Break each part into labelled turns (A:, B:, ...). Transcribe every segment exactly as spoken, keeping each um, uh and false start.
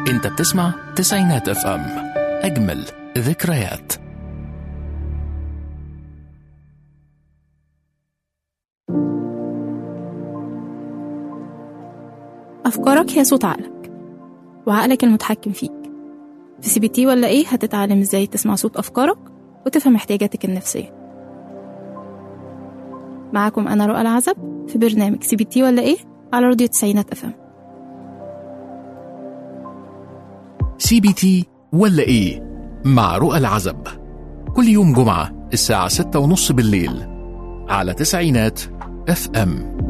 A: انت بتسمع تسعينات اف ام، اجمل ذكريات.
B: أفكارك هي صوت عقلك، وعقلك المتحكم فيك. في سي بي تي ولا إيه هتتعلم إزاي تسمع صوت أفكارك وتفهم احتياجاتك النفسية. معاكم أنا رؤى العزب في برنامج سي بي تي ولا إيه على راديو تسعينات أف أم.
A: سي بي تي ولا إيه مع رؤى العزب، كل يوم جمعة الساعة ستة ونص بالليل على تسعينات اف ام.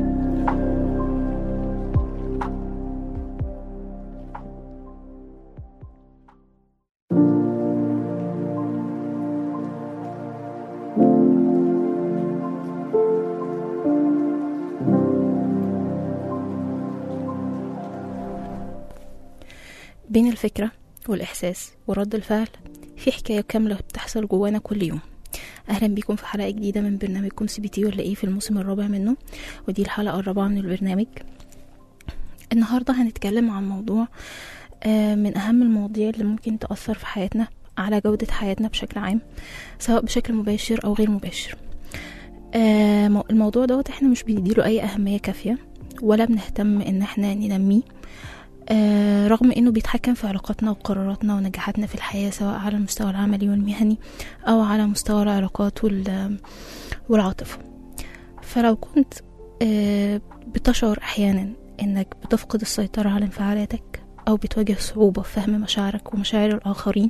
B: بين الفكرة والإحساس ورد الفعل في حكاية كاملة بتحصل جوانا كل يوم. أهلا بيكم في حلقة جديدة من برنامجكم سي بي تي ولا إيه في الموسم الرابع منه، ودي الحلقة الرابعة من البرنامج. النهاردة هنتكلم عن موضوع من أهم المواضيع اللي ممكن تأثر في حياتنا على جودة حياتنا بشكل عام، سواء بشكل مباشر أو غير مباشر. الموضوع دوت احنا مش بنديله أي أهمية كافية ولا بنهتم إن احنا ننميه، آه رغم انه بيتحكم في علاقاتنا وقراراتنا ونجاحاتنا في الحياة، سواء على المستوى العملي والمهني او على مستوى العلاقات والعاطفة. فلو كنت آه بتشعر احيانا انك بتفقد السيطرة على انفعالاتك او بتواجه صعوبة في فهم مشاعرك ومشاعر الاخرين،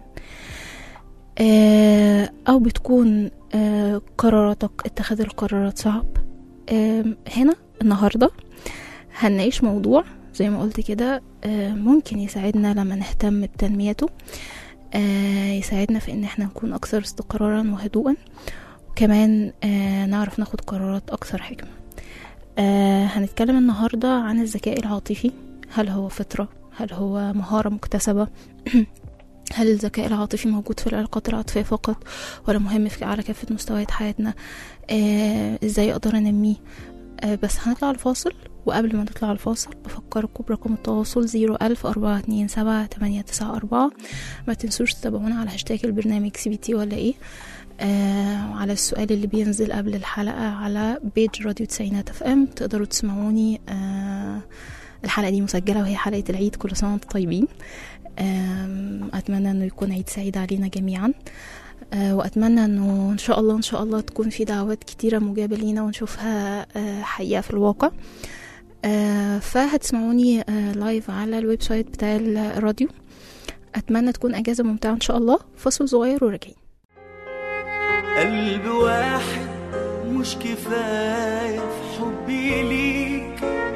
B: آه او بتكون آه قراراتك اتخاذ القرارات صعب، آه هنا النهاردة هنعيش موضوع زي ما قلت كده ممكن يساعدنا لما نهتم بتنميته، يساعدنا في ان احنا نكون اكثر استقرارا وهدوءا، وكمان نعرف ناخد قرارات اكثر حكمة. هنتكلم النهاردة عن الذكاء العاطفي. هل هو فطرة؟ هل هو مهارة مكتسبة؟ هل الذكاء العاطفي موجود في العلاقات العاطفية فقط ولا مهم في على كافة مستويات حياتنا؟ ازاي اقدر انميه؟ بس هنطلع الفاصل، وقبل ما نطلع الفاصل بفكركم برقم التواصل زيرو ألف أربعة اتنين سبعة تمانية تسعة أربعة. ما تنسوش تتابعونا على هاشتاج البرنامج سي بي تي ولا ايه، آه على السؤال اللي بينزل قبل الحلقة على بيج راديو تسعينات اف ام تقدروا تسمعوني. آه الحلقة دي مسجلة وهي حلقة العيد، كل سنة وانتم طيبين. آه أتمنى أنه يكون عيد سعيد علينا جميعا، أه وأتمنى أنه إن شاء الله إن شاء الله تكون في دعوات كتيرة مجابة لينا ونشوفها أه حقيقة في الواقع. أه فهتسمعوني أه لايف على الويب سايت بتاع الراديو. أتمنى تكون أجازة ممتعة إن شاء الله. فصل صغير وراجعين.
C: قلب واحد مش كفاية في حبي ليك،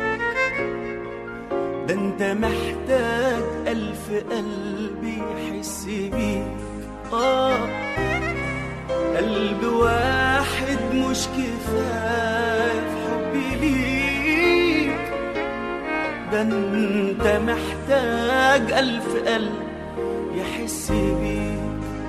C: ده انت محتاج ألف قلب يحس بيك. آه قلب واحد مش كفاية في حبي ليك، ده انت محتاج ألف قلب يحس بيك.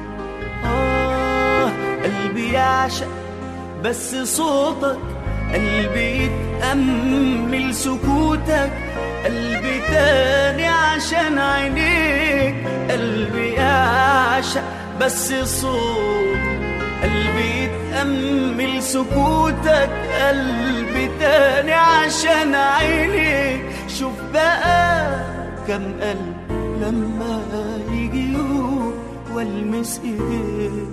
C: آه قلبي يعشق بس صوتك، قلبي يتأمل سكوتك، قلبي تاني عشان عينيك، قلبي يعشق بس صوت، قلبي يتأمل سكوتك، قلبي تاني عشان عينيك. شوف بقى كم قلب لما يجي يوم والمس ايديك.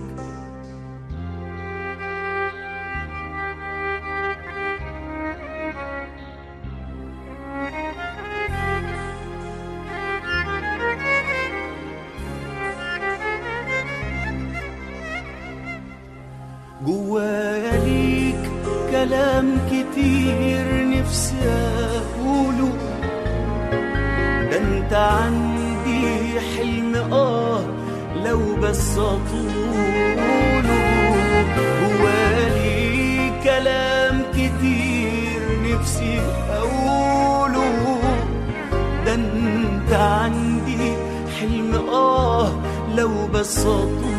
C: جوايا ليك كلام كتير نفسي اقوله، ده انت عندي حلم اه لو بس اطوله. جوايا ليك كلام كتير نفسي اقوله، ده انت عندي حلم اه لو بس اطوله.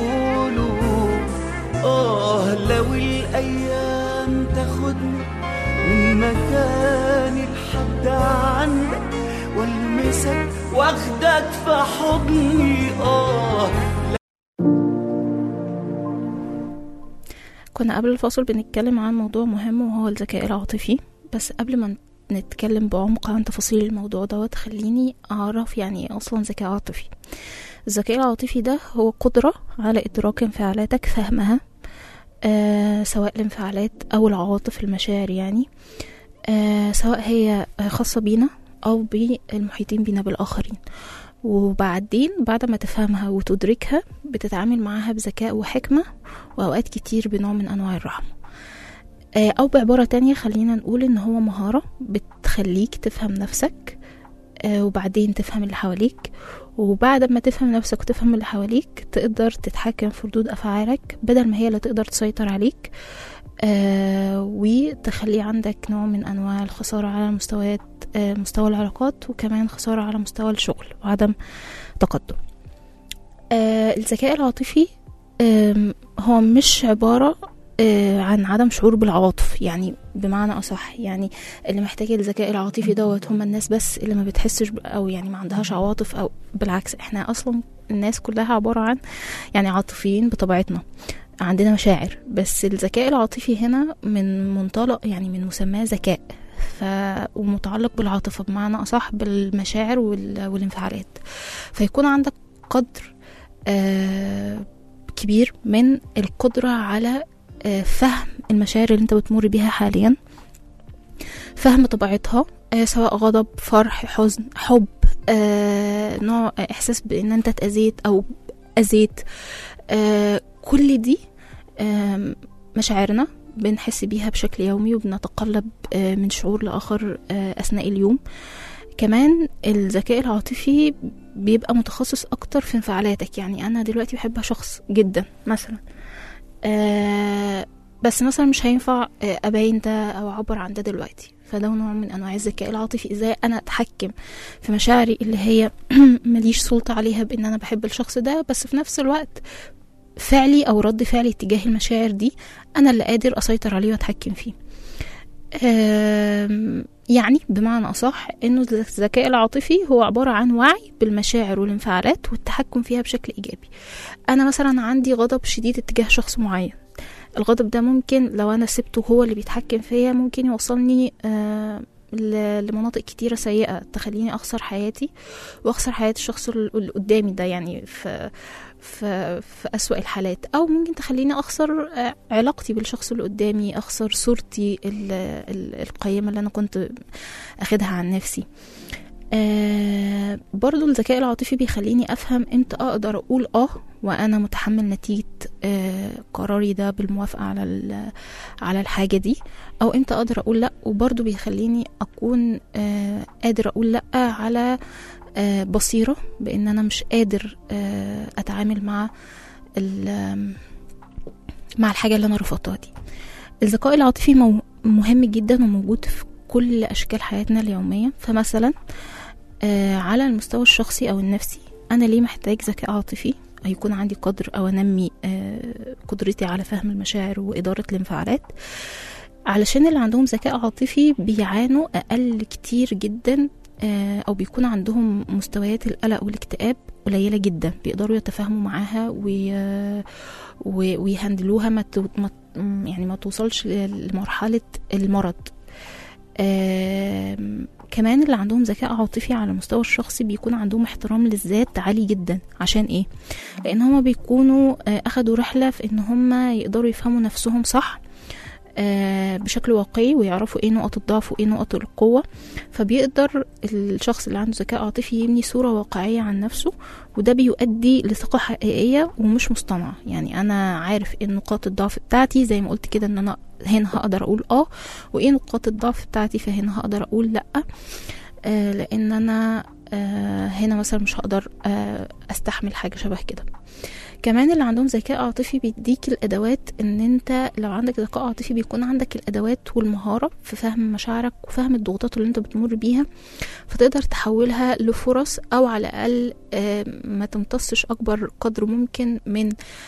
C: آه لو الأيام تاخدني من مكاني لحد عندك والمسك واخدك في حضني. اه
B: كنا قبل الفاصل بنتكلم عن موضوع مهم وهو الذكاء العاطفي، بس قبل ما نتكلم بعمق عن تفاصيل الموضوع دوت خليني أعرف يعني إيه أصلا ذكاء عاطفي. الذكاء العاطفي ده هو قدرة على إدراك انفعالاتك، فهمها آه سواء الانفعالات أو العواطف المشاعر يعني آه سواء هي خاصة بينا أو بالمحيطين بينا بالآخرين، وبعدين بعد ما تفهمها وتدركها بتتعامل معها بذكاء وحكمة وأوقات كتير بنوع من أنواع الرحمة. أو بعبارة تانية خلينا نقول إن هو مهارة بتخليك تفهم نفسك وبعدين تفهم اللي حواليك، وبعد ما تفهم نفسك وتفهم اللي حواليك تقدر تتحكم في ردود أفعالك بدل ما هي اللي تقدر تسيطر عليك، وتخلي عندك نوع من أنواع الخسارة على مستويات مستوى العلاقات وكمان خسارة على مستوى الشغل وعدم تقدم. الذكاء العاطفي هو مش عبارة عن عدم شعور بالعواطف، يعني بمعنى أصح يعني اللي محتاج الذكاء العاطفي دوت هم الناس بس اللي ما بتحسش أو يعني ما عندهاش عواطف، أو بالعكس احنا أصلا الناس كلها عبارة عن يعني عاطفيين بطبيعتنا، عندنا مشاعر، بس الذكاء العاطفي هنا من منطلق يعني من مسماه ذكاء ف... ومتعلق بالعاطفة بمعنى أصح بالمشاعر وال... والانفعالات، فيكون عندك قدر آه كبير من القدرة على آه فهم المشاعر اللي انت بتمر بيها حاليا، فهم طبيعتها آه سواء غضب، فرح، حزن، حب، آه نوع احساس بان انت اتأذيت او أذيت، آه كل دي آه مشاعرنا بنحس بيها بشكل يومي وبنتقلب آه من شعور لآخر آه أثناء اليوم. كمان الذكاء العاطفي بيبقى متخصص أكتر في انفعالاتك، يعني أنا دلوقتي بحب شخص جدا مثلا آه بس مثلا مش هينفع آه أبين ده أو أعبر عن ده دلوقتي، فده نوع من أنواع الذكاء العاطفي، إزاي أنا أتحكم في مشاعري اللي هي مليش سلطة عليها بأن أنا بحب الشخص ده، بس في نفس الوقت فعلي أو رد فعلي اتجاه المشاعر دي أنا اللي قادر أسيطر عليه وأتحكم فيه. يعني بمعنى أصح إنه الذكاء العاطفي هو عبارة عن وعي بالمشاعر والانفعالات والتحكم فيها بشكل إيجابي. أنا مثلا عندي غضب شديد اتجاه شخص معين، الغضب ده ممكن لو أنا سبته هو اللي بيتحكم فيها ممكن يوصلني آه لمناطق كتيرة سيئة تخليني أخسر حياتي وأخسر حياة الشخص اللي قدامي ده، يعني في في في أسوأ الحالات، أو ممكن تخليني أخسر علاقتي بالشخص اللي قدامي، أخسر صورتي القيمة اللي أنا كنت أخدها عن نفسي. آه برضو الذكاء العاطفي بيخليني أفهم إمتى أقدر أقول آه وأنا متحمل نتيجة آه قراري ده بالموافقة على على الحاجة دي، أو إمتى أقدر أقول لأ، وبرضو بيخليني أكون آه قادر أقول لأ على آه بصيرة بأن أنا مش قادر آه أتعامل مع مع الحاجة اللي أنا رفضتها دي. الذكاء العاطفي مهم جدا وموجود في كل أشكال حياتنا اليومية. فمثلا آه على المستوى الشخصي أو النفسي أنا ليه محتاج ذكاء عاطفي؟ هيكون عندي قدر أو أنمي آه قدرتي على فهم المشاعر وإدارة الانفعالات، علشان اللي عندهم ذكاء عاطفي بيعانوا أقل كتير جدا آه أو بيكون عندهم مستويات القلق والاكتئاب قليلة جدا، بيقدروا يتفاهموا معاها ويهندلوها ما يعني ما توصلش لمرحلة المرض. آه كمان اللي عندهم ذكاء عاطفي على المستوى الشخصي بيكون عندهم احترام للذات عالي جدا. عشان ايه؟ لان هما بيكونوا آه اخدوا رحلة في ان هما يقدروا يفهموا نفسهم صح آه بشكل واقعي، ويعرفوا ايه نقط الضعف وايه نقط القوة، فبيقدر الشخص اللي عنده ذكاء عاطفي يبني صورة واقعية عن نفسه، وده بيؤدي لثقة حقيقية ومش مصطنعة. يعني انا عارف ايه نقاط الضعف بتاعتي، زي ما قلت كده ان انا هنا هقدر اقول اه، وايه نقاط الضعف بتاعتي فهنا هقدر اقول لا، آه لان انا آه هنا مثلا مش هقدر آه استحمل حاجة شبه كده. كمان اللي عندهم ذكاء عاطفي بيديك الادوات ان انت لو عندك ذكاء عاطفي بيكون عندك الادوات والمهارة في فهم مشاعرك وفهم الضغوطات اللي انت بتمر بيها، فتقدر تحولها لفرص او على الاقل ما تمتصش اكبر قدر ممكن من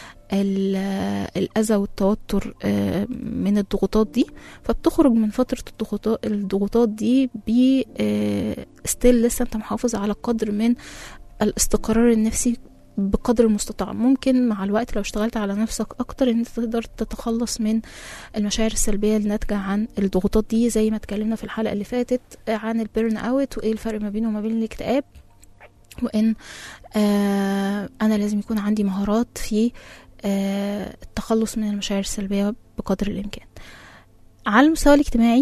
B: الأذى والتوتر من الضغوطات دي. فبتخرج من فترة الضغوطات دي ب ستيل لسه انت محافظ على قدر من الاستقرار النفسي بقدر المستطاع. ممكن مع الوقت لو اشتغلت على نفسك اكتر ان انت تقدر تتخلص من المشاعر السلبية الناتجة عن الضغوطات دي، زي ما اتكلمنا في الحلقة اللي فاتت عن البيرن اوت وايه الفرق ما بينه وما بين الاكتئاب، وان آه انا لازم يكون عندي مهارات في آه التخلص من المشاعر السلبية بقدر الامكان. على المستوى الاجتماعي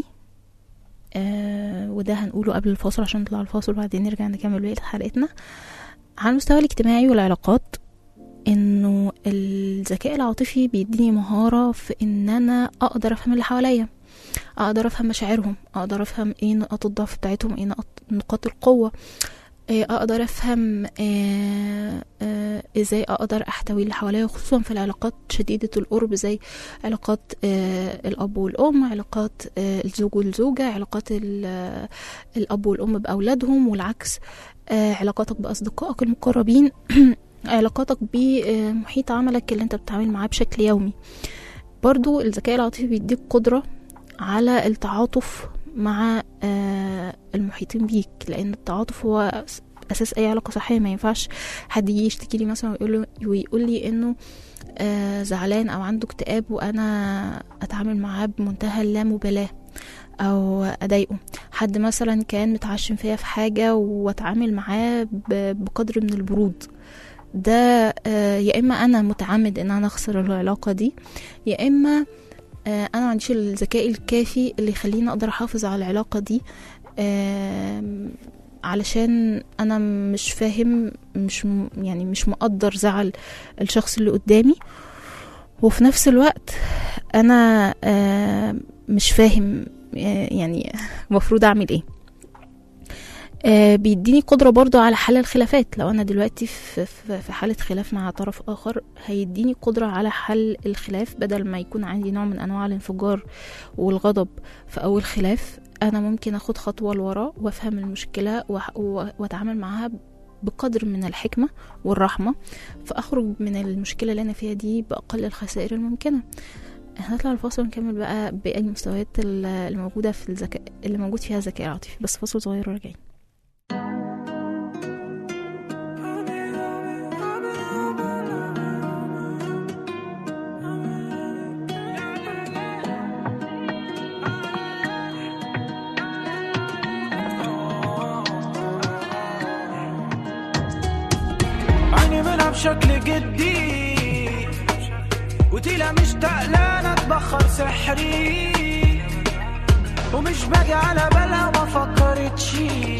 B: آه وده هنقوله قبل الفاصل عشان نطلع الفاصل وبعدين نرجع نكمل بقية حلقتنا. على المستوى الاجتماعي والعلاقات، انه الذكاء العاطفي بيديني مهارة في ان انا اقدر افهم اللي حواليا، اقدر افهم مشاعرهم، اقدر افهم ايه نقاط الضعف بتاعتهم، ايه نقاط القوة، اقدر افهم آه آه ازاي اقدر احتوي اللي حواليا، خصوصا في العلاقات شديدة القرب زي علاقات آه الاب والام، علاقات آه الزوج والزوجة، علاقات الاب والام باولادهم والعكس، آه علاقاتك باصدقائك المقربين علاقاتك بمحيط عملك اللي انت بتتعامل معاه بشكل يومي. برضو الذكاء العاطفي بيديك قدرة على التعاطف مع آه المحيطين بيك، لان التعاطف هو اساس اي علاقه صحيه. ما ينفعش حد يجي يشتكي لي مثلا ويقول ويقول لي انه آه زعلان او عنده اكتئاب وانا اتعامل معاه بمنتهى اللامبالاه او اضايقه. حد مثلا كان متعشم فيا في حاجه واتعامل معاه بقدر من البرود، ده آه يا اما انا متعمد ان انا اخسر العلاقه دي، يا اما آه انا ما عنديش الذكاء الكافي اللي يخليني اقدر احافظ على العلاقه دي، آه علشان انا مش فاهم، مش يعني مش مقدر زعل الشخص اللي قدامي، وفي نفس الوقت انا آه مش فاهم آه يعني مفروض اعمل ايه. آه بيديني قدرة برضو على حل الخلافات. لو انا دلوقتي في, في حالة خلاف مع طرف اخر، هيديني قدرة على حل الخلاف بدل ما يكون عندي نوع من انواع الانفجار والغضب في اول خلاف. انا ممكن اخد خطوة لورا وافهم المشكلة واتعامل معها بقدر من الحكمة والرحمة، فاخرج من المشكلة اللي انا فيها دي باقل الخسائر الممكنة. هنطلع الفاصل ونكمل بقى باقي المستويات الموجودة في الذكاء اللي موجود فيها الذكاء العاطفي، بس فاصل صغير وراجعين.
D: بشكل جدي وتيلا مشتاق لنا اتبخر سحري، ومش باجي على بالها ما فكرتش،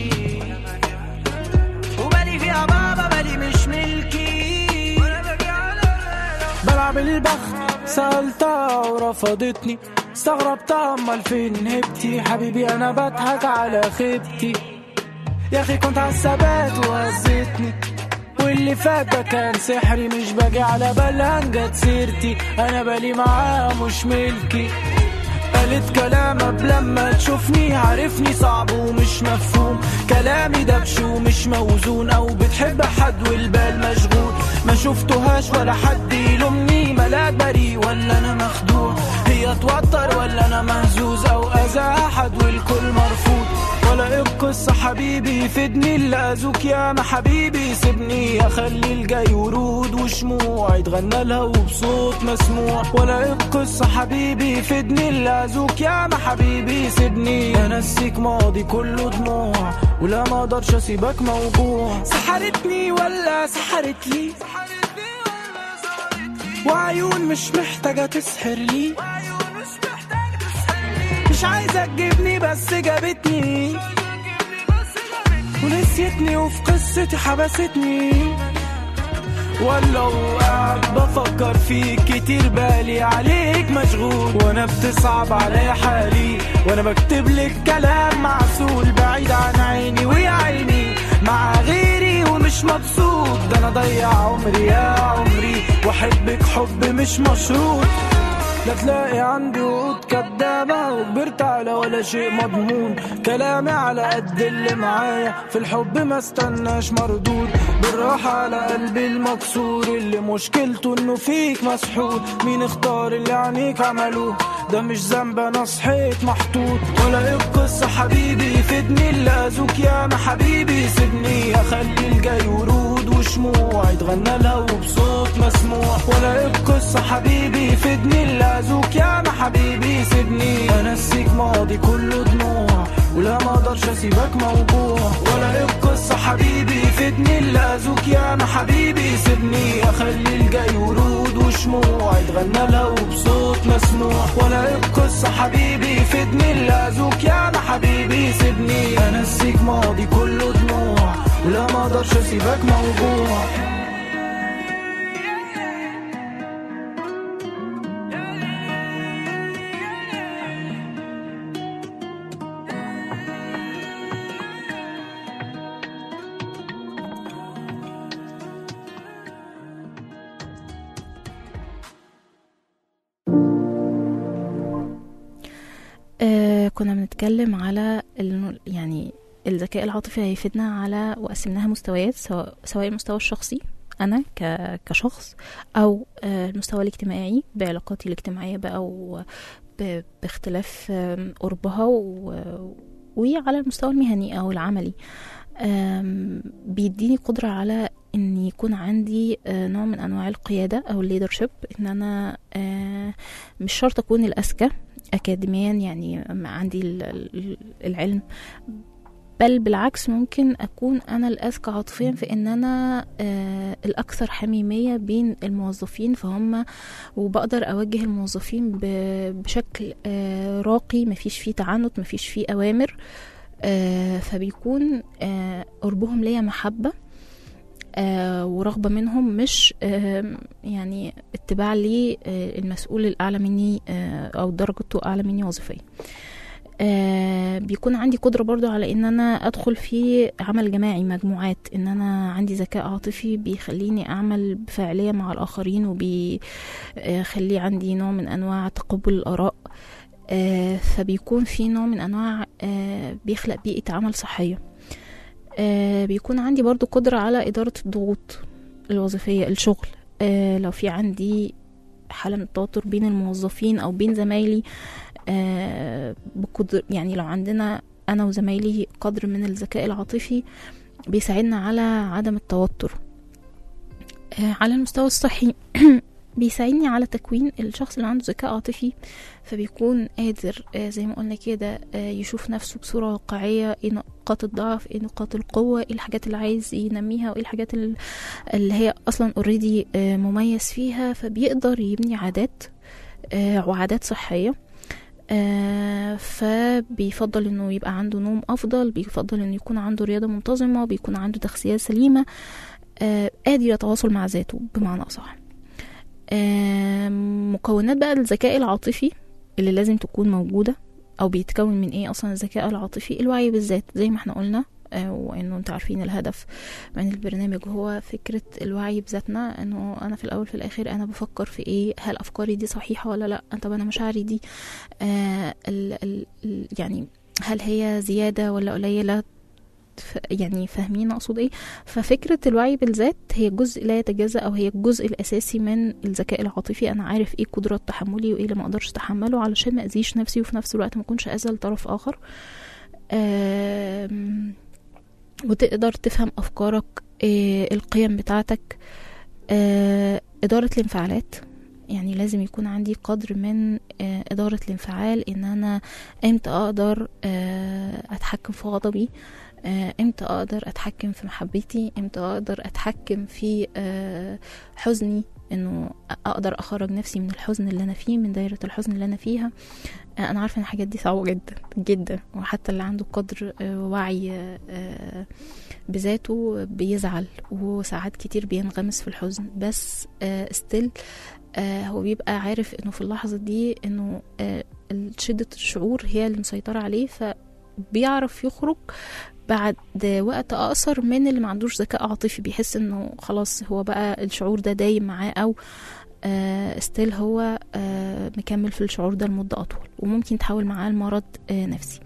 D: وبالي فيها بابا بالي مش ملكي، بلعب البخت سألتها ورفضتني، استغربتها امال فين هبتي، حبيبي انا بضحك على خيبتي، يا اخي كنت عالثبات وهزتني، واللي فات ده كان سحري، مش باجي على بالها جت سيرتي، انا بالي معاها مش ملكي، قالت كلام قبل لما تشوفني، عارفني صعب ومش مفهوم، كلامي دبش ومش موزون، او بتحب حد والبال مشغول، ما شفتهاش ولا حد يلومني، ملاك بريء ولا انا مخدوع، هي توتر ولا انا مهزوز، او اذى احد والكل مرفوض، ولا ايه القصة حبيبي فدني، اللي اذوك يا ما حبيبي سيبني، اخلي الجاي ورود وشموع يتغنى لها وبصوت مسموع، ولا ايه القصة حبيبي فدني، اللي اذوك يا ما حبيبي سيبني، انسيك ماضي كله دموع، ولا ما اقدرش اسيبك موجوع، سحرتني ولا سحرت لي، وعيون مش محتاجة تسحر لي، مش عايزة تجيبني بس جابتني، ونسيتني وفي قصتي حبستني، ولا وقعد بفكر فيك كتير بالي عليك مشغول، وانا بتصعب علي حالي، وانا بكتب لك كلام معسول، بعيد عن عيني ويا عيني مع غيري ومش مبسوط، ده انا ضيع عمري يا عمري، واحبك حب مش مشروط. لا تلاقي عندي وقود كدابة وكبرت على ولا شيء مضمون. كلامي على قد اللي معايا في الحب ما استناش مردود. بالراحة على قلبي المكسور اللي مشكلته انه فيك مسحور. مين اختار اللي عنيك عملوه ده مش ذنب انا صحيت محطوط. ولا ايه القصة حبيبي فدني اللي اذوك يا ما حبيبي سيبني اخلي الجاي ورود وشموع يتغنى له بصوت مسموع. ولا ايه القصة حبيبي فدني اللي اذوك يا ما حبيبي سيبني انسيك ماضي كله دموع ولا ما اقدرش اسيبك موجوع. ولا ايه القصة حبيبي فدني اللي اذوك يا ما حبيبي سيبني اخلي الجاي ورود وشموع يتغنى له بصوت مسموع. ولا ايه القصة حبيبي فدني اللي اذوك يا ما حبيبي سيبني انسيك ماضي كله دموع ولا ما اقدرش اسيبك موجوع.
B: آه كنا بنتكلم على يعني الذكاء العاطفي هيفيدنا على وقسمناها مستويات، سواء سواء المستوى الشخصي انا كشخص او آه المستوى الاجتماعي بعلاقاتي الاجتماعيه بقى باختلاف قربها، وعلى المستوى المهني او العملي. بيديني قدره على ان يكون عندي نوع من انواع القياده او الليدرشيب، ان انا مش شرط اكون الاذكى اكاديميا يعني عندي العلم، بل بالعكس ممكن اكون انا الاذكى عاطفيا في ان انا الاكثر حميميه بين الموظفين، فهم وبقدر اوجه الموظفين بشكل راقي، مفيش فيه تعنت، مفيش فيه اوامر، فبيكون قربهم ليا محبه آه ورغبة منهم، مش آه يعني اتباع لي آه المسؤول الأعلى مني آه أو درجته أعلى مني وظيفيا. آه بيكون عندي قدرة برضو على ان انا ادخل في عمل جماعي مجموعات، ان انا عندي ذكاء عاطفي بيخليني اعمل بفاعلية مع الاخرين، وبيخلي عندي نوع من انواع تقبل الاراء. آه فبيكون في نوع من انواع آه بيخلق بيئة عمل صحية. آه بيكون عندي برضو قدرة على إدارة الضغوط الوظيفية الشغل. آه لو في عندي حالة من التوتر بين الموظفين أو بين زمايلي، آه بقدر يعني لو عندنا أنا وزمايلي قدر من الذكاء العاطفي بيساعدنا على عدم التوتر. آه على المستوى الصحي بيساعدني على تكوين الشخص اللي عنده ذكاء عاطفي، فبيكون قادر آه زي ما قلنا كده آه يشوف نفسه بصورة واقعية، ايه نقاط الضعف، ايه نقاط القوة، ايه الحاجات اللي عايز ينميها، وايه الحاجات اللي هي اصلا اوريدي آه مميز فيها، فبيقدر يبني عادات آه وعادات صحية. آه فبيفضل انه يبقى عنده نوم افضل، بيفضل انه يكون عنده رياضة منتظمة، بيكون عنده تغذية سليمة، آه قادر يتواصل مع ذاته بمعنى اصح. مكونات بقى الذكاء العاطفي اللي لازم تكون موجودة او بيتكون من ايه اصلا الذكاء العاطفي؟ الوعي بالذات زي ما احنا قلنا، وانه انتوا عارفين الهدف من البرنامج هو فكرة الوعي بذاتنا، انه انا في الاول في الاخر انا بفكر في ايه، هل افكاري دي صحيحة ولا لا، طب انا مشاعري دي آه ال ال يعني هل هي زيادة ولا قليلة، يعني فاهمين اقصد ايه؟ ففكرة الوعي بالذات هي جزء لا يتجزأ، او هي الجزء الاساسي من الذكاء العاطفي. انا عارف ايه قدرات تحملي وايه اللي ما اقدرش اتحمله علشان ما اذيش نفسي، وفي نفس الوقت ما اكونش اذى لطرف اخر. وتقدر تفهم افكارك، القيم بتاعتك، ادارة الانفعالات. يعني لازم يكون عندي قدر من ادارة الانفعال، ان انا امتى اقدر اتحكم في غضبي، امتى اقدر اتحكم في محبتي، امتى اقدر اتحكم في حزني، انه اقدر اخرج نفسي من الحزن اللي انا فيه، من دايرة الحزن اللي انا فيها. انا عارفة ان الحاجات دي صعبة جدا جدا، وحتى اللي عنده قدر وعي بذاته بيزعل، وساعات كتير بينغمس في الحزن، بس ستيل هو بيبقى عارف انه في اللحظة دي انه شدة الشعور هي اللي مسيطرة عليه، فبيعرف يخرج بعد وقت اقصر من اللي ما عندوش ذكاء عاطفي، بيحس انه خلاص هو بقى الشعور ده دايم معاه، او استيل آه هو آه مكمل في الشعور ده لمدة اطول، وممكن تحول معاه المرض آه نفسي.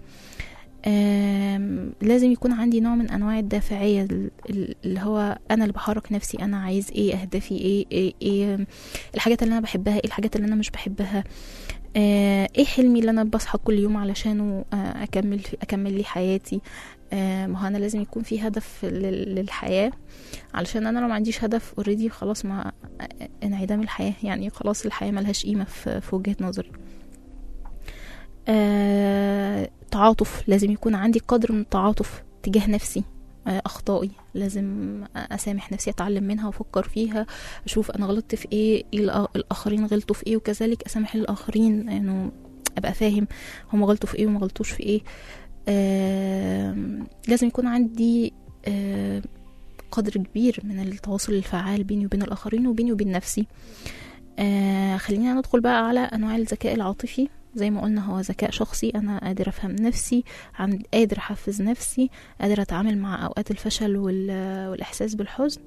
B: لازم يكون عندي نوع من انواع الدافعية، اللي هو انا اللي بحرك نفسي، انا عايز ايه، اهدافي ايه، ايه, إيه الحاجات اللي انا بحبها، ايه الحاجات اللي انا مش بحبها، ايه حلمي اللي انا بصحى كل يوم علشانه اكمل في اكمل لي حياتي. ما هو انا لازم يكون في هدف للحياة، علشان انا لو ما عنديش هدف اوريدي خلاص ما انعدام الحياة، يعني خلاص الحياة ملهاش قيمة في وجهة نظري. أه تعاطف، لازم يكون عندي قدر من التعاطف تجاه نفسي، أه أخطائي لازم أسامح نفسي، أتعلم منها وأفكر فيها، أشوف أنا غلطت في إيه، إيه الآخرين غلطوا في إيه، وكذلك أسامح الآخرين، إنه أبقى فاهم هم غلطوا في إيه وما غلطوش في إيه. أه لازم يكون عندي أه قدر كبير من التواصل الفعال بيني وبين الآخرين وبيني وبين نفسي. أه خلينا ندخل بقى على أنواع الذكاء العاطفي. زي ما قلنا هو ذكاء شخصي، أنا قادر أفهم نفسي، قادر أحفز نفسي، قادر أتعامل مع أوقات الفشل والإحساس بالحزن.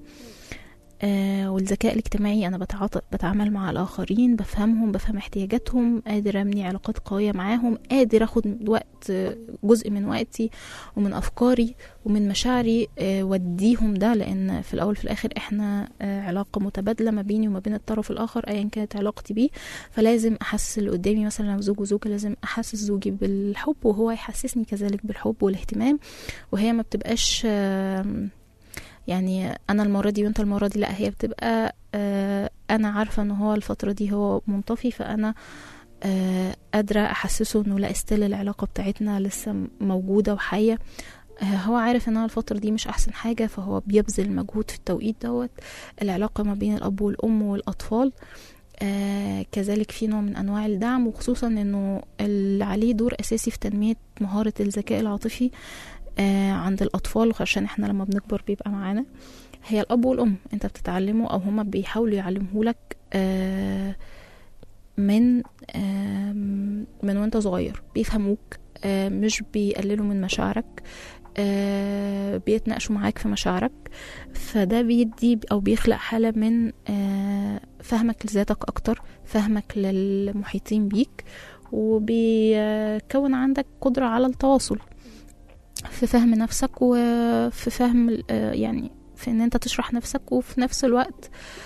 B: آه والذكاء الاجتماعي، أنا بتعامل مع الآخرين، بفهمهم، بفهم احتياجاتهم، قادر أبني علاقات قوية معاهم، قادر أخد وقت جزء من وقتي ومن أفكاري ومن مشاعري آه وديهم ده، لأن في الأول في الآخر إحنا آه علاقة متبادلة ما بيني وما بين الطرف الآخر أيا كانت علاقتي بيه. فلازم أحسس اللي قدامي، مثلا لو زوج وزوجة، لازم أحسس زوجي بالحب وهو يحسسني كذلك بالحب والاهتمام، وهي ما بتبقاش آه يعني انا المره دي وانت المره دي، لا، هي بتبقى آه انا عارفه ان هو الفتره دي هو منطفي، فانا آه قادره احسسه انه لا، استل العلاقه بتاعتنا لسه موجوده وحيه. آه هو عارف ان الفتره دي مش احسن حاجه، فهو بيبذل مجهود في التوقيت دوت. العلاقه ما بين الاب والام والاطفال آه كذلك في نوع من انواع الدعم، وخصوصا انه اللي عليه دور اساسي في تنميه مهاره الذكاء العاطفي آه عند الأطفال، عشان احنا لما بنكبر بيبقى معانا، هي الأب والأم. انت بتتعلمه أو هما بيحاولوا يعلمهولك آه من آه من وانت صغير، بيفهموك، آه مش بيقللوا من مشاعرك، آه بيتناقشوا معاك في مشاعرك. فده بيدي أو بيخلق حالة من آه فهمك لذاتك أكتر، فهمك للمحيطين بيك، وبيكون عندك قدرة على التواصل في فهم نفسك، وفي فهم يعني في ان انت تشرح نفسك، وفي نفس الوقت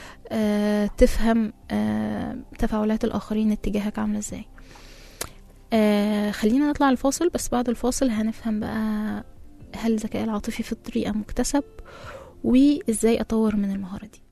B: تفهم تفاعلات الاخرين اتجاهك عامله ازاي. خلينا نطلع الفاصل، بس بعد الفاصل هنفهم بقى هل الذكاء العاطفي في الطريقه مكتسب، وازاي اطور من المهاره دي.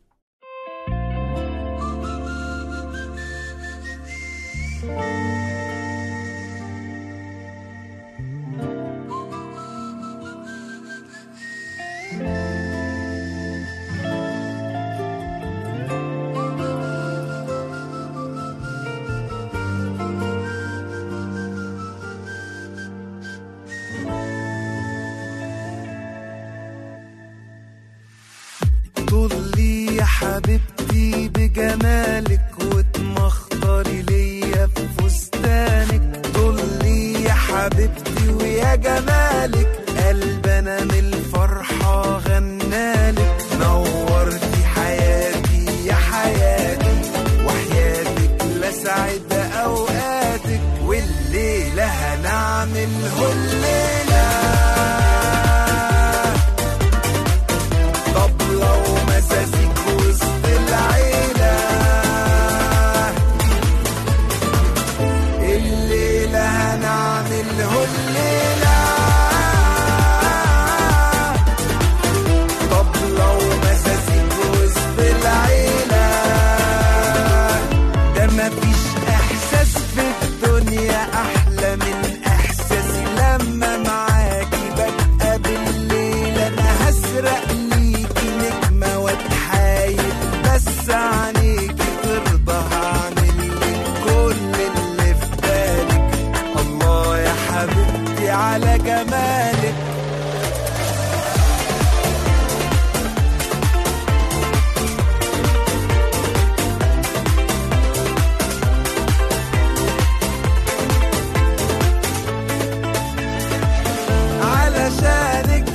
C: طلي يا حبيبتي بجمالك وتمخطري ليا في فستانك، طلي يا حبيبتي ويا جمالك قلبنا من الفرحة غنالك، نورتي حياتي يا حياتي وحياتك لسعد أوقاتك، والليلة هنعمله الليلة على جمالك. علشانك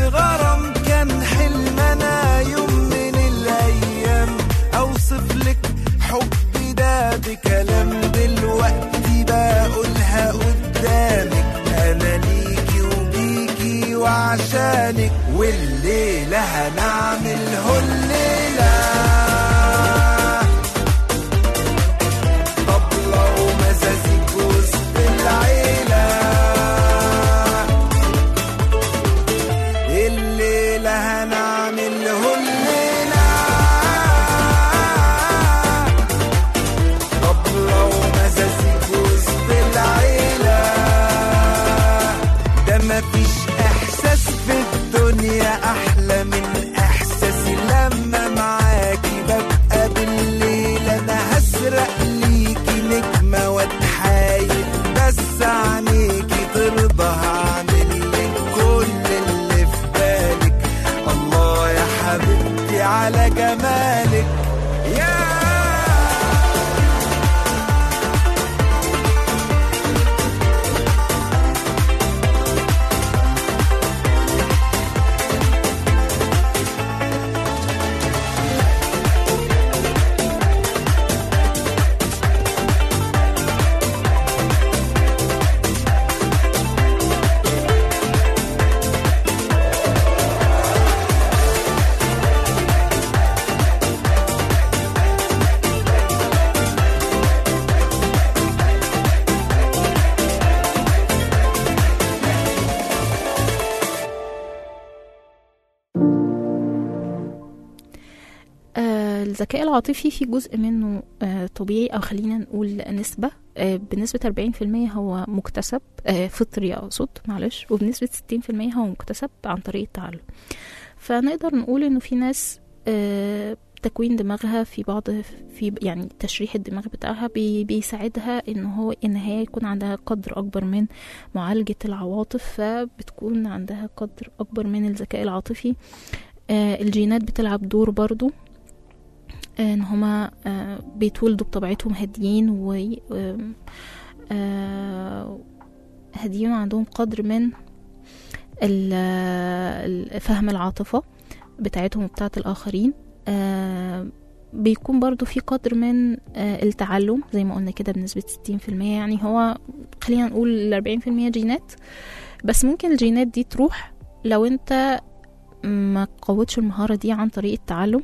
C: غرام كان حلم انا يوم من الايام اوصف لك حبي ده بكلام دلوقتي بقولها قدامك انا ليكي وبيكي وعشانك والليلة هنعمله الليلة طبلة ومزازيك وسط العيلة الليلة هنعمله الليلة طبلة ومزازيك وسط العيلة ده مفيش احساس في الدنيا احلى من احساسي لما معاكي ببقى بالليل انا هسرق ليكي نجمة واتحايل بس عينيكي ترضى هعمل لك كل اللي في بالك الله يا حبيبتي على جمالك يا
B: الذكاء العاطفي في جزء منه آه طبيعي أو خلينا نقول نسبة آه بنسبة أربعين في المية هو مكتسب آه فطري أقصد معلش وبنسبة ستين في المية هو مكتسب عن طريق التعلم. فنقدر نقول إنه في ناس آه تكوين دماغها في بعض في يعني تشريح الدماغ بتاعها بي بيساعدها إن هو إن هي يكون عندها قدر أكبر من معالجة العواطف فبتكون عندها قدر أكبر من الذكاء العاطفي. آه الجينات بتلعب دور برضو ان هما بيتولدوا بطبيعتهم هاديين و هاديين وعندهم قدر من فهم العاطفة بتاعتهم وبتاعت الآخرين. بيكون برضو في قدر من التعلم زي ما قلنا كده بنسبة ستين في المية يعني هو خلينا نقول الأربعين في المية جينات بس ممكن الجينات دي تروح لو انت ما قوتش المهارة دي عن طريق التعلم.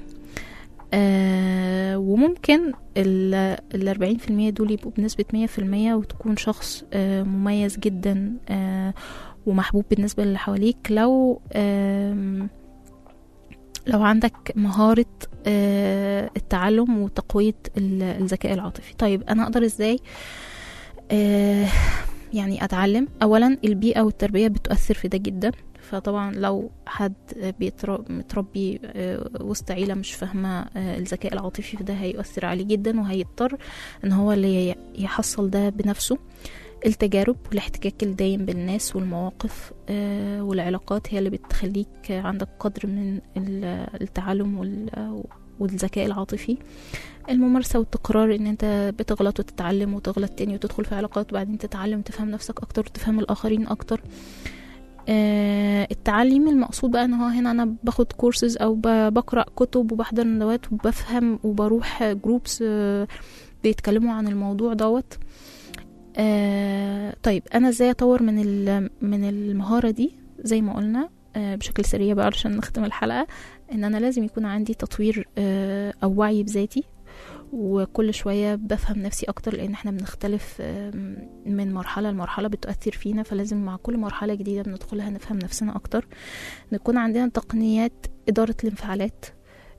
B: آه وممكن الأربعين في المية دول يبقوا بنسبة مية في المية وتكون شخص آه مميز جدا آه ومحبوب بالنسبة للي حواليك لو آه لو عندك مهارة آه التعلم وتقوية الذكاء العاطفي. طيب أنا أقدر إزاي آه يعني أتعلم؟ أولا البيئة والتربية بتؤثر في ده جدا. فطبعا لو حد متربي وسط عيلة مش فاهمة الذكاء العاطفي فده هيؤثر عليه جدا وهيضطر ان هو اللي يحصل ده بنفسه. التجارب والاحتكاك الدايم بالناس والمواقف والعلاقات هي اللي بتخليك عندك قدر من التعلم والذكاء العاطفي. الممارسة والتكرار ان انت بتغلط وتتعلم وتغلط تاني وتدخل في علاقات وبعدين تتعلم تفهم نفسك اكتر وتفهم الاخرين اكتر. آه التعليم المقصود بقى ان هو هنا انا باخد كورسز او بقرأ كتب وبحضر ندوات وبفهم وبروح جروبس آه بيتكلموا عن الموضوع دوت. آه طيب انا ازاي اطور من من المهارة دي؟ زي ما قلنا آه بشكل سريع بقى علشان نختم الحلقة ان انا لازم يكون عندي تطوير آه او وعي بذاتي وكل شوية بفهم نفسي أكتر لأن احنا بنختلف من مرحلة لمرحلة بتؤثر فينا فلازم مع كل مرحلة جديدة بندخلها نفهم نفسنا أكتر. نكون عندنا تقنيات إدارة الانفعالات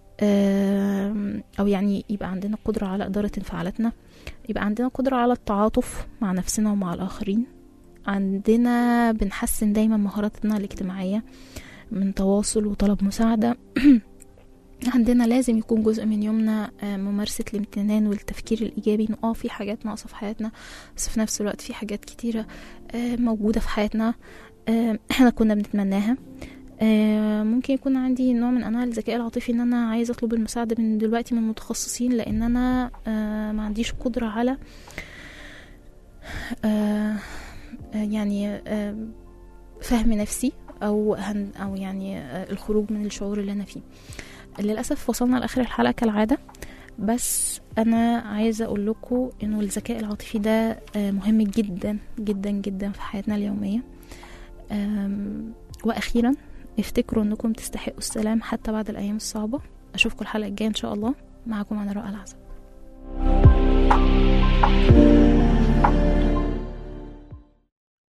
B: أو يعني يبقى عندنا قدرة على إدارة انفعالاتنا يبقى عندنا قدرة على التعاطف مع نفسنا ومع الآخرين. عندنا بنحسن دايما مهاراتنا الاجتماعية من تواصل وطلب مساعدة. عندنا لازم يكون جزء من يومنا ممارسة الامتنان والتفكير الإيجابي إنه اه في حاجات ناقصة في حياتنا بس في نفس الوقت في حاجات كتيرة موجودة في حياتنا احنا كنا بنتمناها. ممكن يكون عندي نوع من أنواع الذكاء العاطفي إن أنا عايزة أطلب المساعدة من دلوقتي من متخصصين لأن أنا ما عنديش قدرة على يعني فهم نفسي او هن او يعني الخروج من الشعور اللي انا فيه. للاسف وصلنا لاخر الحلقه كالعاده، بس انا عايزه اقول لكم انه الذكاء العاطفي ده مهم جدا جدا جدا في حياتنا اليوميه. واخيرا افتكروا انكم تستحقوا السلام حتى بعد الايام الصعبه. اشوفكم الحلقه الجايه ان شاء الله. معكم انا رؤى العزب.